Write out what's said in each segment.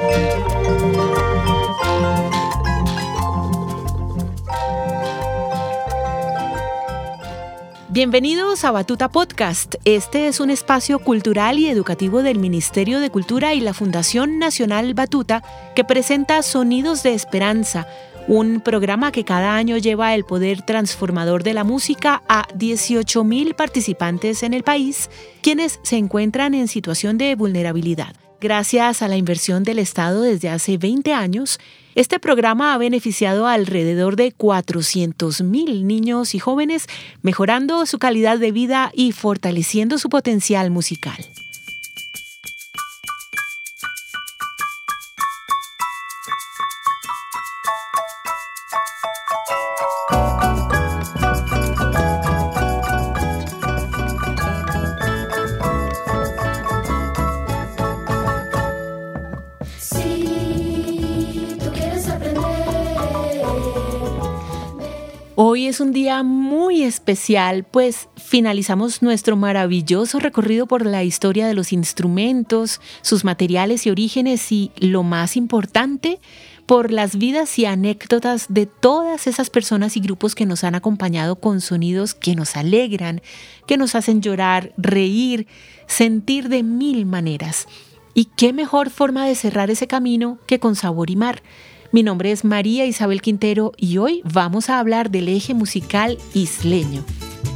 Bienvenidos a Batuta Podcast. Este es un espacio cultural y educativo del Ministerio de Cultura y la Fundación Nacional Batuta que presenta Sonidos de Esperanza, un programa que cada año lleva el poder transformador de la música a 18,000 participantes en el país, quienes se encuentran en situación de vulnerabilidad. Gracias a la inversión del Estado desde hace 20 años, este programa ha beneficiado a alrededor de 400,000 niños y jóvenes, mejorando su calidad de vida y fortaleciendo su potencial musical. Hoy es un día muy especial, pues finalizamos nuestro maravilloso recorrido por la historia de los instrumentos, sus materiales y orígenes y, lo más importante, por las vidas y anécdotas de todas esas personas y grupos que nos han acompañado con sonidos que nos alegran, que nos hacen llorar, reír, sentir de mil maneras. Y qué mejor forma de cerrar ese camino que con Sabor y Mar. Mi nombre es María Isabel Quintero y hoy vamos a hablar del eje musical isleño.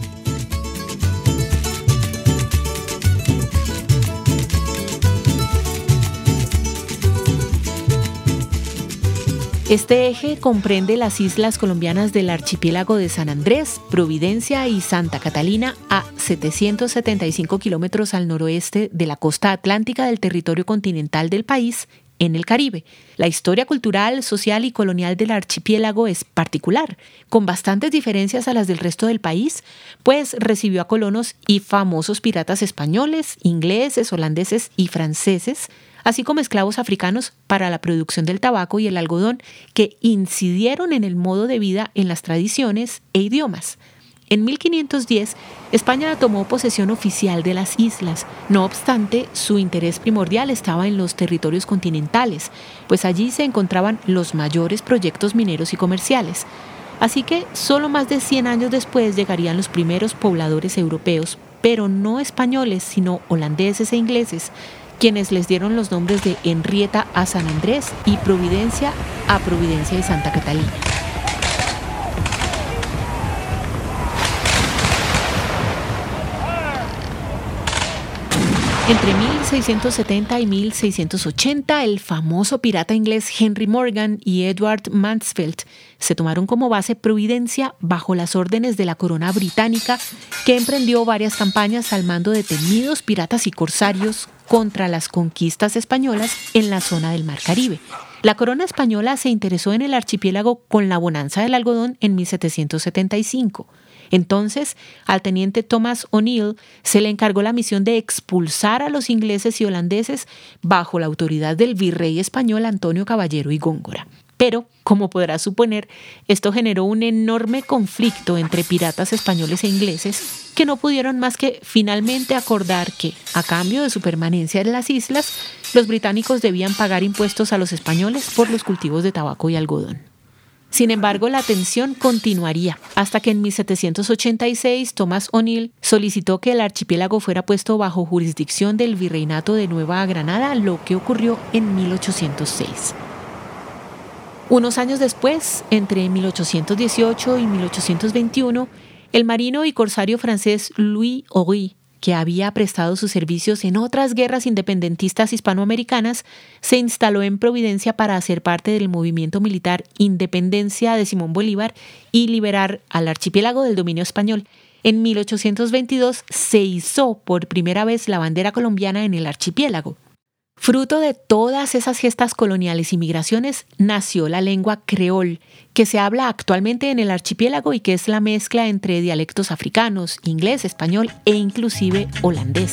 Este eje comprende las islas colombianas del archipiélago de San Andrés, Providencia y Santa Catalina a 775 kilómetros al noroeste de la costa atlántica del territorio continental del país, en el Caribe. La historia cultural, social y colonial del archipiélago es particular, con bastantes diferencias a las del resto del país, pues recibió a colonos y famosos piratas españoles, ingleses, holandeses y franceses, así como esclavos africanos para la producción del tabaco y el algodón, que incidieron en el modo de vida, en las tradiciones e idiomas. En 1510, España tomó posesión oficial de las islas. No obstante, su interés primordial estaba en los territorios continentales, pues allí se encontraban los mayores proyectos mineros y comerciales. Así que solo más de 100 años después llegarían los primeros pobladores europeos, pero no españoles, sino holandeses e ingleses, quienes les dieron los nombres de Henrietta a San Andrés y Providencia a Providencia y Santa Catalina. Entre 1670 y 1680, el famoso pirata inglés Henry Morgan y Edward Mansfield se tomaron como base Providencia bajo las órdenes de la corona británica, que emprendió varias campañas al mando de temidos piratas y corsarios contra las conquistas españolas en la zona del Mar Caribe. La corona española se interesó en el archipiélago con la bonanza del algodón en 1775. Entonces, al teniente Thomas O'Neill se le encargó la misión de expulsar a los ingleses y holandeses bajo la autoridad del virrey español Antonio Caballero y Góngora. Pero, como podrás suponer, esto generó un enorme conflicto entre piratas españoles e ingleses que no pudieron más que finalmente acordar que, a cambio de su permanencia en las islas, los británicos debían pagar impuestos a los españoles por los cultivos de tabaco y algodón. Sin embargo, la tensión continuaría hasta que en 1786 Thomas O'Neill solicitó que el archipiélago fuera puesto bajo jurisdicción del Virreinato de Nueva Granada, lo que ocurrió en 1806. Unos años después, entre 1818 y 1821, el marino y corsario francés Louis Horry, que había prestado sus servicios en otras guerras independentistas hispanoamericanas, se instaló en Providencia para hacer parte del movimiento militar Independencia de Simón Bolívar y liberar al archipiélago del dominio español. En 1822 se izó por primera vez la bandera colombiana en el archipiélago. Fruto de todas esas gestas coloniales y migraciones, nació la lengua creol, que se habla actualmente en el archipiélago y que es la mezcla entre dialectos africanos, inglés, español e inclusive holandés.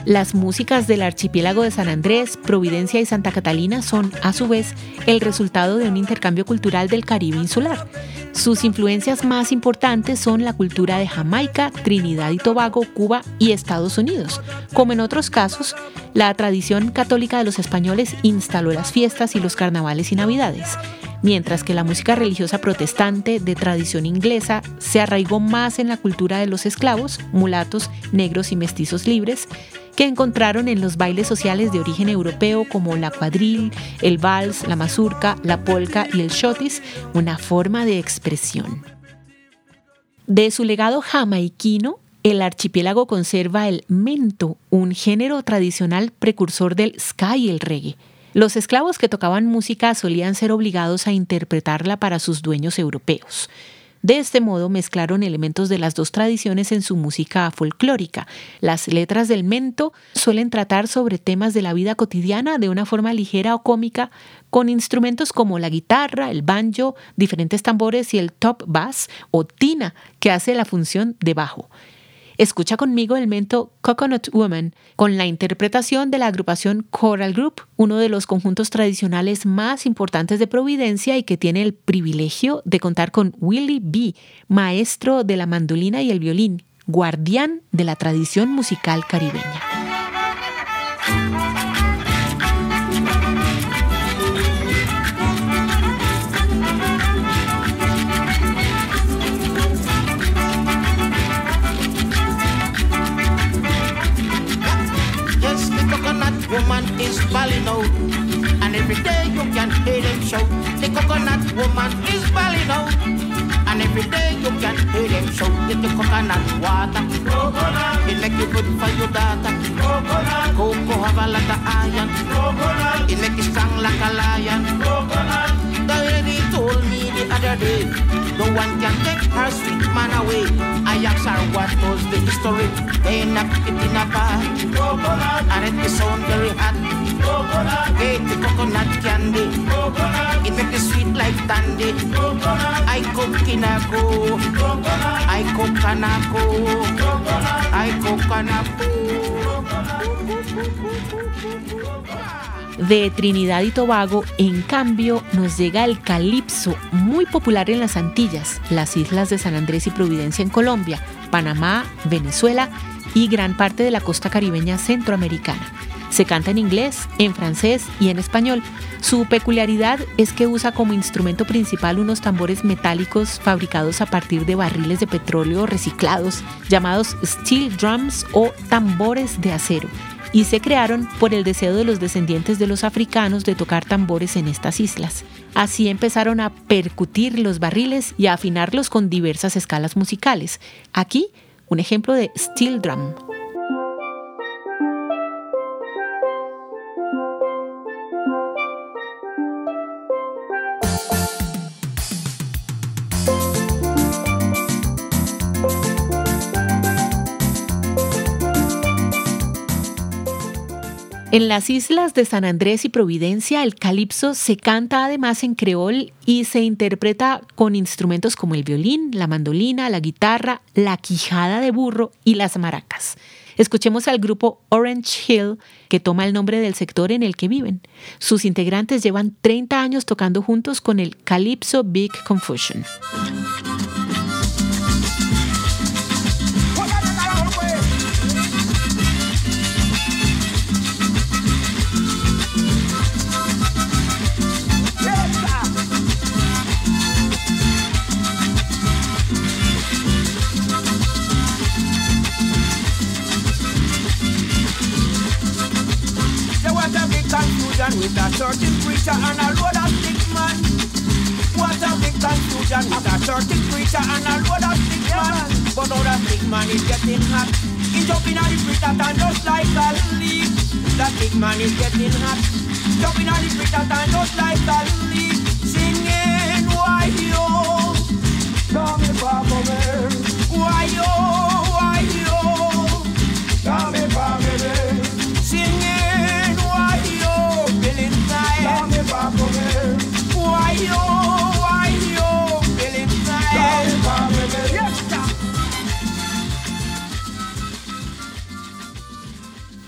Las músicas del archipiélago de San Andrés, Providencia y Santa Catalina son, a su vez, el resultado de un intercambio cultural del Caribe insular. Sus influencias más importantes son la cultura de Jamaica, Trinidad y Tobago, Cuba y Estados Unidos. Como en otros casos, la tradición católica de los españoles instaló las fiestas y los carnavales y navidades, mientras que la música religiosa protestante de tradición inglesa se arraigó más en la cultura de los esclavos, mulatos, negros y mestizos libres, que encontraron en los bailes sociales de origen europeo como la cuadril, el vals, la mazurca, la polka y el shotis, una forma de expresión. De su legado jamaiquino, el archipiélago conserva el mento, un género tradicional precursor del ska y el reggae. Los esclavos que tocaban música solían ser obligados a interpretarla para sus dueños europeos. De este modo mezclaron elementos de las dos tradiciones en su música folclórica. Las letras del mento suelen tratar sobre temas de la vida cotidiana de una forma ligera o cómica, con instrumentos como la guitarra, el banjo, diferentes tambores y el top bass o tina, que hace la función de bajo. Escucha conmigo el mento Coconut Woman con la interpretación de la agrupación Choral Group, uno de los conjuntos tradicionales más importantes de Providencia y que tiene el privilegio de contar con Willie B., maestro de la mandolina y el violín, guardián de la tradición musical caribeña. Woman is balling out, and every day you can hear them shout. The coconut woman is balling out, and every day you can hear them shout. Get the coconut water, coconut. It make you good for your daughter. Coconut. Cocoa have a lot of iron. Coconut. It make you strong like a lion. Coconut. The lady told me the other day, no one can take her sweet man away. I asked her what was the history. They knocked it in a bar. Coconut. And it sound very hot. Coconut. Hey, the coconut candy. Coconut. It make it sweet like dandy. Coconut. I cook in a go. Coconut. I cook and a go. Coconut. I cook and a go. De Trinidad y Tobago, en cambio, nos llega el calipso, muy popular en las Antillas, las islas de San Andrés y Providencia en Colombia, Panamá, Venezuela y gran parte de la costa caribeña centroamericana. Se canta en inglés, en francés y en español. Su peculiaridad es que usa como instrumento principal unos tambores metálicos fabricados a partir de barriles de petróleo reciclados, llamados steel drums o tambores de acero, y se crearon por el deseo de los descendientes de los africanos de tocar tambores en estas islas. Así empezaron a percutir los barriles y a afinarlos con diversas escalas musicales. Aquí, un ejemplo de steel drum. En las islas de San Andrés y Providencia, el calipso se canta además en creol y se interpreta con instrumentos como el violín, la mandolina, la guitarra, la quijada de burro y las maracas. Escuchemos al grupo Orange Hill, que toma el nombre del sector en el que viven. Sus integrantes llevan 30 años tocando juntos con el Calypso Big Confusion. With a certain preacher and a load of stick man. What a big confusion with a certain preacher and a load of stick man. But now the stick man is getting hot. He's jumping on the preacher and just like a leaf. The stick man is getting hot. Jumping on the preacher and just like a leaf. Singing, why yo? Come here, Papa man. Why yo? Why yo? Come here, Papa man. Singing.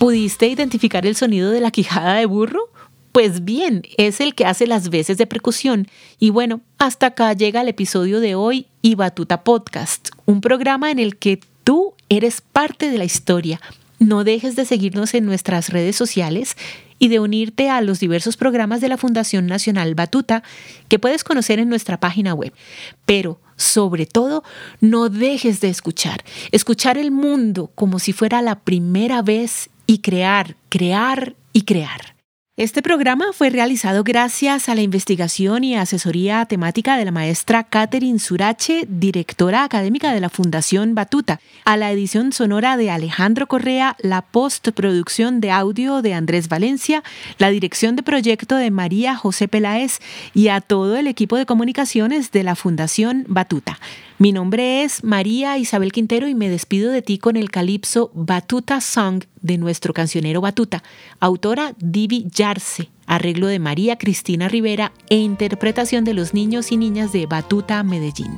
¿Pudiste identificar el sonido de la quijada de burro? Pues bien, es el que hace las veces de percusión. Y bueno, hasta acá llega el episodio de hoy y Batuta Podcast, un programa en el que tú eres parte de la historia. No dejes de seguirnos en nuestras redes sociales y de unirte a los diversos programas de la Fundación Nacional Batuta que puedes conocer en nuestra página web. Pero, sobre todo, no dejes de escuchar el mundo como si fuera la primera vez y crear y crear. Este programa fue realizado gracias a la investigación y asesoría temática de la maestra Catherine Surache, directora académica de la Fundación Batuta, a la edición sonora de Alejandro Correa, la postproducción de audio de Andrés Valencia, la dirección de proyecto de María José Peláez y a todo el equipo de comunicaciones de la Fundación Batuta. Mi nombre es María Isabel Quintero y me despido de ti con el calipso Batuta Song de nuestro cancionero Batuta, autora Divi Yarse, arreglo de María Cristina Rivera e interpretación de los niños y niñas de Batuta Medellín.